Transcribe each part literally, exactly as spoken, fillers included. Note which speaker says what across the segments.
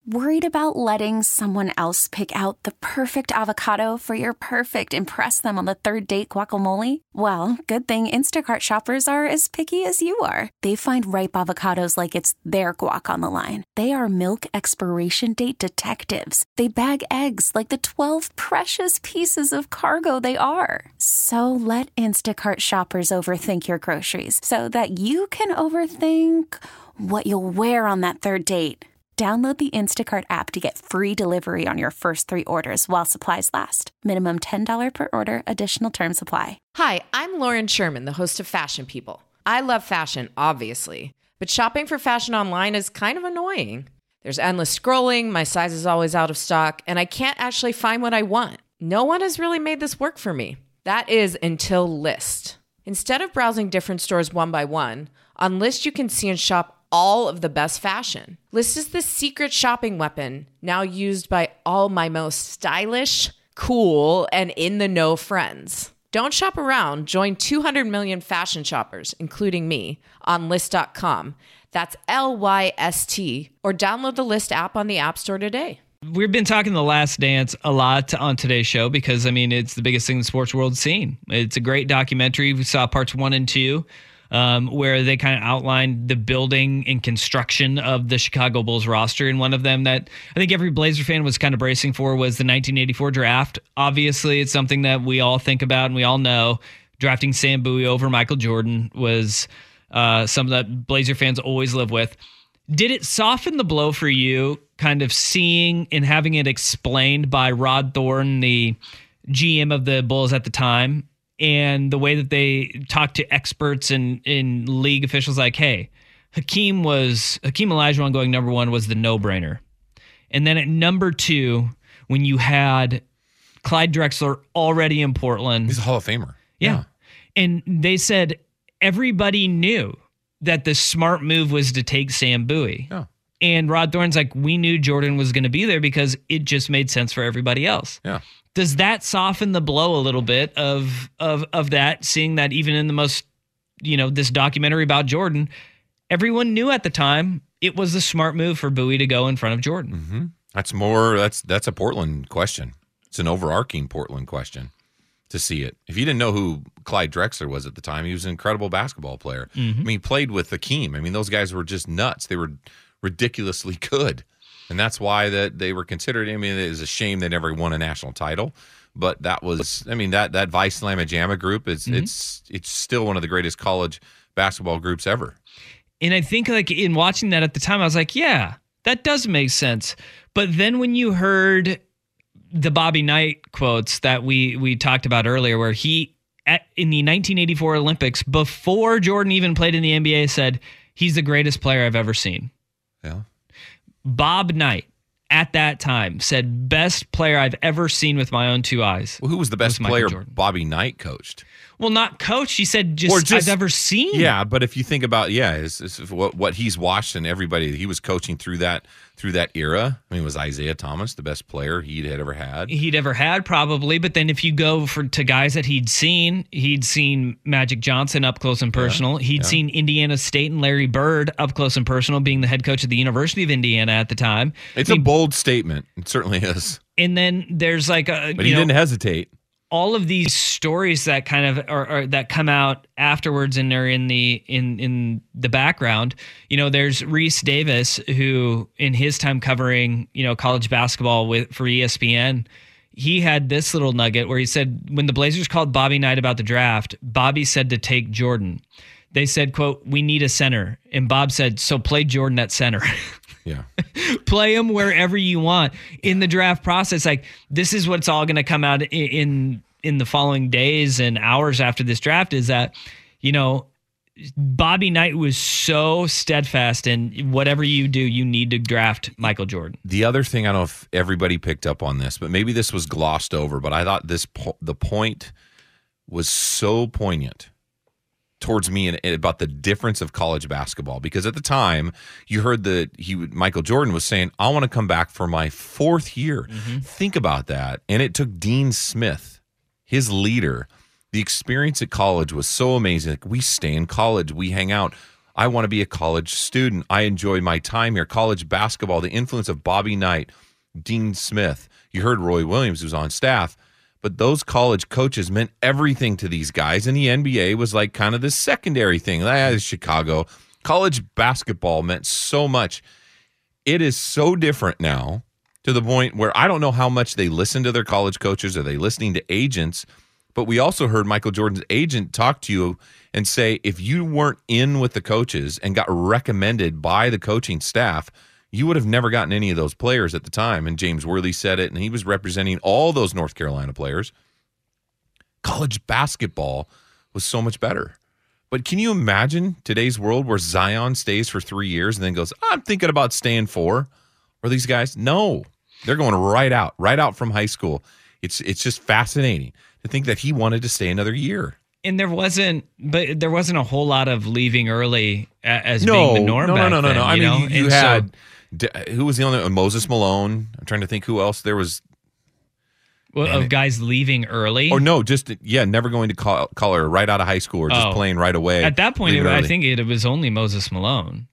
Speaker 1: Worried about letting someone else pick out the perfect avocado for your perfect impress them on the third date guacamole? Well, good thing Instacart shoppers are as picky as you are. They find ripe avocados like it's their guac on the line. They are milk expiration date detectives. They bag eggs like the twelve precious pieces of cargo they are. So let Instacart shoppers overthink your groceries so that you can overthink what you'll wear on that third date. Download the Instacart app to get free delivery on your first three orders while supplies last. Minimum ten dollars per order. Additional terms apply.
Speaker 2: Hi, I'm Lauren Sherman, the host of Fashion People. I love fashion, obviously, but shopping for fashion online is kind of annoying. There's endless scrolling, my size is always out of stock, and I can't actually find what I want. No one has really made this work for me. That is until Lyst. Instead of browsing different stores one by one, on Lyst you can see and shop all of the best fashion. Lyst is the secret shopping weapon now used by all my most stylish, cool, and in-the-know friends. Don't shop around. Join two hundred million fashion shoppers, including me, on Lyst dot com. That's L Y S T. Or download the Lyst app on the App Store today.
Speaker 3: We've been talking The Last Dance a lot on today's show because, I mean, it's the biggest thing the sports world's seen. It's a great documentary. We saw parts one and two. Um, where they kind of outlined the building and construction of the Chicago Bulls roster. And one of them that I think every Blazer fan was kind of bracing for was the nineteen eighty-four draft. Obviously, it's something that we all think about and we all know. Drafting Sam Bowie over Michael Jordan was uh, something that Blazer fans always live with. Did it soften the blow for you, kind of seeing and having it explained by Rod Thorne, the G M of the Bulls at the time, and the way that they talked to experts and in league officials like, hey, Hakeem was Hakeem Olajuwon going number one was the no-brainer. And then at number two, when you had Clyde Drexler already in Portland.
Speaker 4: He's a Hall of Famer.
Speaker 3: Yeah.
Speaker 4: yeah.
Speaker 3: And they said everybody knew that the smart move was to take Sam Bowie.
Speaker 4: Yeah.
Speaker 3: And Rod Thorne's like, we knew Jordan was going to be there because it just made sense for everybody else.
Speaker 4: Yeah.
Speaker 3: Does that soften the blow a little bit of of of that, seeing that even in the most, you know, this documentary about Jordan, everyone knew at the time it was a smart move for Bowie to go in front of Jordan?
Speaker 4: Mm-hmm. That's more, that's that's a Portland question. It's an overarching Portland question to see it. If you didn't know who Clyde Drexler was at the time, he was an incredible basketball player. Mm-hmm. I mean, he played with Hakeem. I mean, those guys were just nuts. They were ridiculously good. And that's why that they were considered. I mean, it is a shame they never won a national title, but that was, I mean, that that Vice Slamma Jamma group is mm-hmm. it's it's still one of the greatest college basketball groups ever.
Speaker 3: And I think, like, in watching that at the time, I was like, yeah, that does make sense. But then when you heard the Bobby Knight quotes that we we talked about earlier, where he at, in the nineteen eighty-four Olympics, before Jordan even played in the N B A, said he's the greatest player I've ever seen.
Speaker 4: Yeah.
Speaker 3: Bob Knight, at that time, said, best player I've ever seen with my own two eyes.
Speaker 4: Well, who was the best was player Bobby Knight coached?
Speaker 3: Well, not coached. He said just, or just I've ever seen.
Speaker 4: Yeah, but if you think about, yeah, it's, it's what, what he's watched and everybody he was coaching through that through that era. I mean, was Isaiah Thomas the best player he'd had ever had?
Speaker 3: He'd ever had, probably. But then if you go for to guys that he'd seen, he'd seen Magic Johnson up close and personal. Yeah, he'd yeah. seen Indiana State and Larry Bird up close and personal, being the head coach of the University of Indiana at the time.
Speaker 4: It's
Speaker 3: I mean,
Speaker 4: a bold statement. It certainly is.
Speaker 3: And then there's like a,
Speaker 4: but
Speaker 3: you
Speaker 4: he
Speaker 3: know,
Speaker 4: didn't hesitate.
Speaker 3: All of these stories that kind of are, are that come out afterwards and are in the in in the background. You know, there's Reese Davis, who in his time covering, you know, college basketball with for E S P N, he had this little nugget where he said when the Blazers called Bobby Knight about the draft, Bobby said to take Jordan. They said, quote, "We need a center," and Bob said, "So play Jordan at center."
Speaker 4: Yeah.
Speaker 3: Play him wherever you want in the draft process. Like, this is what's all going to come out in, in in the following days and hours after this draft is that, you know, Bobby Knight was so steadfast in whatever you do, you need to draft Michael Jordan.
Speaker 4: The other thing, I don't know if everybody picked up on this, but maybe this was glossed over, but I thought this po- the point was so poignant towards me and about the difference of college basketball, because at the time you heard that he would, Michael Jordan was saying, I want to come back for my fourth year. Mm-hmm. Think about that. And it took Dean Smith, his leader. The experience at college was so amazing. Like, we stay in college, we hang out. I want to be a college student. I enjoy my time here. College basketball, the influence of Bobby Knight, Dean Smith. You heard Roy Williams, who's on staff. But those college coaches meant everything to these guys, and the N B A was like kind of this secondary thing. That is Chicago. College basketball meant so much. It is so different now to the point where I don't know how much they listen to their college coaches. Are they listening to agents? But we also heard Michael Jordan's agent talk to you and say if you weren't in with the coaches and got recommended by the coaching staff, you would have never gotten any of those players at the time. And James Worley said it, and he was representing all those North Carolina players. College basketball was so much better. But can you imagine today's world where Zion stays for three years and then goes, I'm thinking about staying four? Or these guys? No. They're going right out, right out from high school. It's it's just fascinating to think that he wanted to stay another year.
Speaker 3: And there wasn't, but there wasn't a whole lot of leaving early as
Speaker 4: no,
Speaker 3: being the norm.
Speaker 4: No,
Speaker 3: back
Speaker 4: no, no, no,
Speaker 3: then,
Speaker 4: no. I
Speaker 3: you
Speaker 4: mean,
Speaker 3: know?
Speaker 4: you, you
Speaker 3: And
Speaker 4: had
Speaker 3: so,
Speaker 4: who was the only Moses Malone? I'm trying to think who else there was.
Speaker 3: well, of guys leaving early.
Speaker 4: Or no, just yeah, never going to call, color right out of high school or just
Speaker 3: Oh.
Speaker 4: playing right away.
Speaker 3: At that point,
Speaker 4: leaving
Speaker 3: it, I
Speaker 4: early.
Speaker 3: think it, it was only Moses Malone.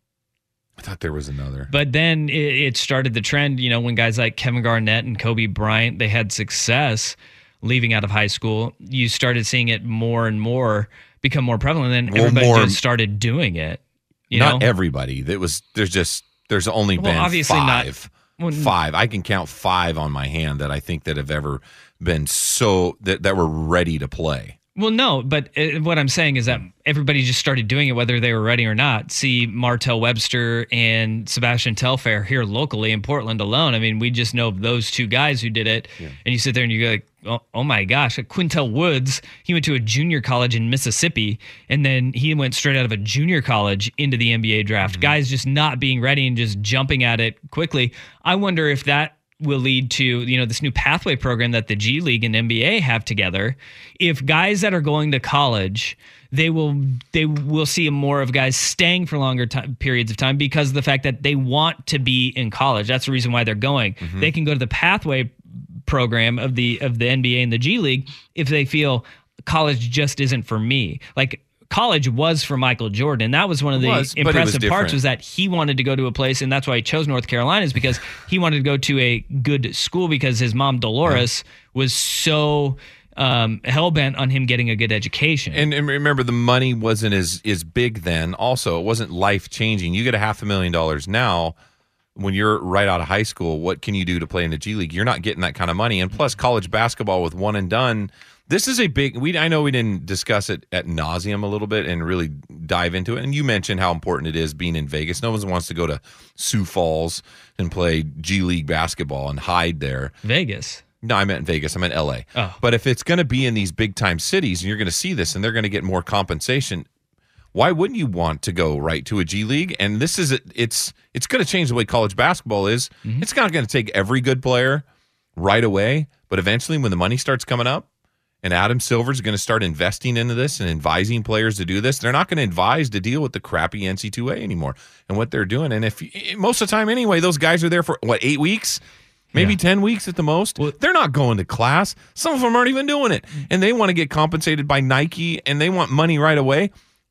Speaker 4: I thought there was another.
Speaker 3: But then it, it started the trend, you know, when guys like Kevin Garnett and Kobe Bryant, they had success leaving out of high school. You started seeing it more and more become more prevalent, and
Speaker 4: Well,
Speaker 3: everybody
Speaker 4: more-
Speaker 3: just started doing it. You
Speaker 4: Not
Speaker 3: know?
Speaker 4: everybody. That was there's just there's only
Speaker 3: Well,
Speaker 4: been
Speaker 3: obviously not-
Speaker 4: five.
Speaker 3: Well,
Speaker 4: five. I can count five on my hand that I think that have ever been so that, that were ready to play.
Speaker 3: Well, no, but uh, what I'm saying is that everybody just started doing it whether they were ready or not. See Martell Webster and Sebastian Telfair here locally in Portland alone. I mean, we just know of those two guys who did it. Yeah. And you sit there and you go like, oh, oh my gosh, Quintel Woods, he went to a junior college in Mississippi, and then he went straight out of a junior college into the N B A draft. Mm-hmm. Guys just not being ready and just jumping at it quickly. I wonder if that will lead to, you know, this new pathway program that the G League and N B A have together. If guys that are going to college, they will they will see more of guys staying for longer time, periods of time because of the fact that they want to be in college. That's the reason why they're going. Mm-hmm. They can go to the pathway program of the of the N B A and the G League if they feel college just isn't for me. Like college was for Michael Jordan. That was one of the
Speaker 4: was,
Speaker 3: impressive
Speaker 4: was
Speaker 3: parts was that he wanted to go to a place, and that's why he chose North Carolina, is because he wanted to go to a good school because his mom, Dolores, yeah. was so um, hell-bent on him getting a good education.
Speaker 4: And, and remember, the money wasn't as, as big then. Also, it wasn't life-changing. You get a half a million dollars now. When you're right out of high school, what can you do to play in the G League? You're not getting that kind of money. And plus, college basketball with one and done, this is a big, we I know we didn't discuss it at nauseum a little bit and really dive into it. And you mentioned how important it is being in Vegas. No one wants to go to Sioux Falls and play G League basketball and hide there.
Speaker 3: Vegas.
Speaker 4: No, I meant Vegas. I meant L A.
Speaker 3: Oh.
Speaker 4: But if it's going to be in these big-time cities and you're going to see this and they're going to get more compensation, why wouldn't you want to go right to a G League? And this is it's it's going to change the way college basketball is. Mm-hmm. It's not going to take every good player right away, but eventually when the money starts coming up and Adam Silver's going to start investing into this and advising players to do this, they're not going to advise to deal with the crappy N C double A anymore and what they're doing. And if most of the time anyway, those guys are there for what, eight weeks? Maybe yeah. ten weeks at the most. Well, they're not going to class. Some of them aren't even doing it. And they want to get compensated by Nike and they want money right away.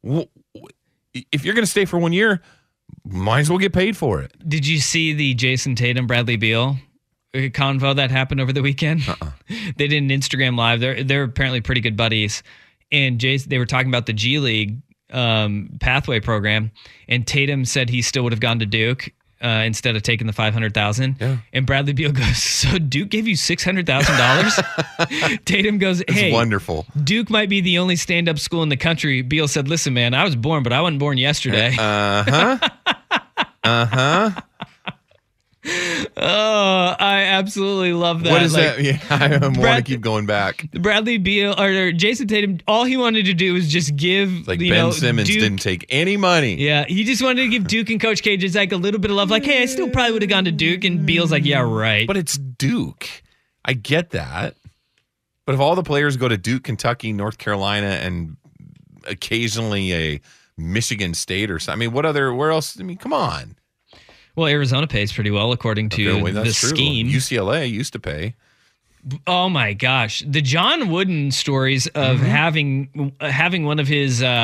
Speaker 4: If you're going to stay for one year, might as well get paid for it.
Speaker 3: Did you see the Jason Tatum, Bradley Beal convo that happened over the weekend? Uh-uh. They did an Instagram live. They're they're apparently pretty good buddies, and Jason, they were talking about the G League um, pathway program, and Tatum said he still would have gone to Duke uh, instead of taking the five hundred thousand. Yeah. And Bradley Beal goes, "So Duke gave you six hundred thousand dollars?" Tatum goes, "Hey,
Speaker 4: it's wonderful.
Speaker 3: Duke might be the only stand-up school in the country." Beal said, "Listen, man, I was born, but I wasn't born yesterday."
Speaker 4: Uh huh. uh huh.
Speaker 3: Oh, I absolutely love that.
Speaker 4: What is
Speaker 3: like,
Speaker 4: that? Yeah, I Brad, want to keep going back.
Speaker 3: Bradley Beal or Jason Tatum, all he wanted to do was just give.
Speaker 4: It's like
Speaker 3: you
Speaker 4: Ben
Speaker 3: know,
Speaker 4: Simmons
Speaker 3: Duke,
Speaker 4: didn't take any money.
Speaker 3: Yeah, he just wanted to give Duke and Coach K just like a little bit of love. Like, hey, I still probably would have gone to Duke. And Beal's like, yeah, right.
Speaker 4: But it's Duke. I get that. But if all the players go to Duke, Kentucky, North Carolina, and occasionally a Michigan State or something, I mean, what other? Where else? I mean, come on.
Speaker 3: Well, Arizona pays pretty well according to okay, well, the
Speaker 4: true.
Speaker 3: scheme.
Speaker 4: U C L A used to pay.
Speaker 3: Oh my gosh, the John Wooden stories of mm-hmm. having uh, having one of his uh,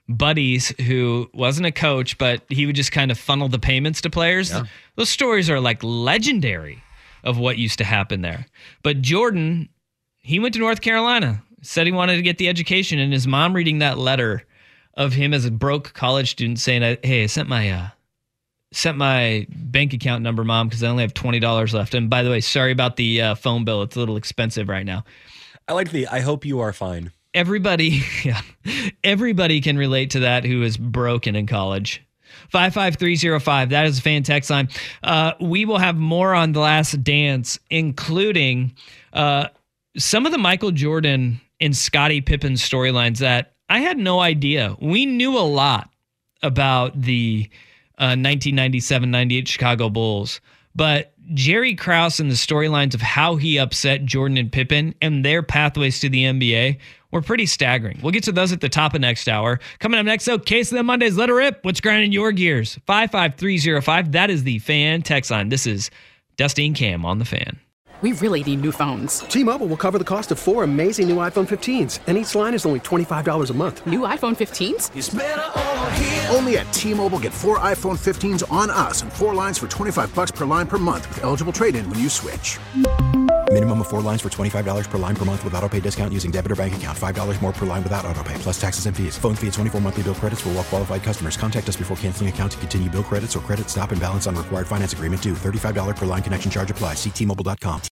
Speaker 3: buddies who wasn't a coach, but he would just kind of funnel the payments to players. Yeah. Those stories are like legendary of what used to happen there. But Jordan, he went to North Carolina, said he wanted to get the education, and his mom reading that letter of him as a broke college student saying, hey, I sent my uh, sent my bank account number, Mom, because I only have twenty dollars left. And by the way, sorry about the uh, phone bill. It's a little expensive right now.
Speaker 5: I like the, I hope you are fine.
Speaker 3: Everybody, yeah, everybody can relate to that who is broken in college. five five three zero five, that is a fan text line. Uh, we will have more on The Last Dance, including uh, some of the Michael Jordan and Scottie Pippen storylines that I had no idea. We knew a lot about the uh, nineteen ninety-seven ninety-eight Chicago Bulls, but Jerry Krause and the storylines of how he upset Jordan and Pippen and their pathways to the N B A were pretty staggering. We'll get to those at the top of next hour. Coming up next, though, Case of the Mondays, let her rip. What's grinding your gears? five five three zero five, that is the fan text line. This is Dusty and Cam on The Fan.
Speaker 6: We really need new phones.
Speaker 7: T-Mobile will cover the cost of four amazing new iPhone fifteens, and each line is only twenty-five dollars a month.
Speaker 6: New iPhone fifteens?
Speaker 8: It's better over here. Only at T-Mobile, get four iPhone fifteens on us and four lines for twenty-five bucks per line per month with eligible trade-in when you switch.
Speaker 9: Minimum of four lines for twenty-five dollars per line per month with autopay discount using debit or bank account. five dollars more per line without autopay, plus taxes and fees. Phone fee at twenty-four monthly bill credits for well-qualified customers. Contact us before canceling account to continue bill credits or credit stop and balance on required finance agreement due. thirty-five dollars per line connection charge applies. See T Mobile dot com.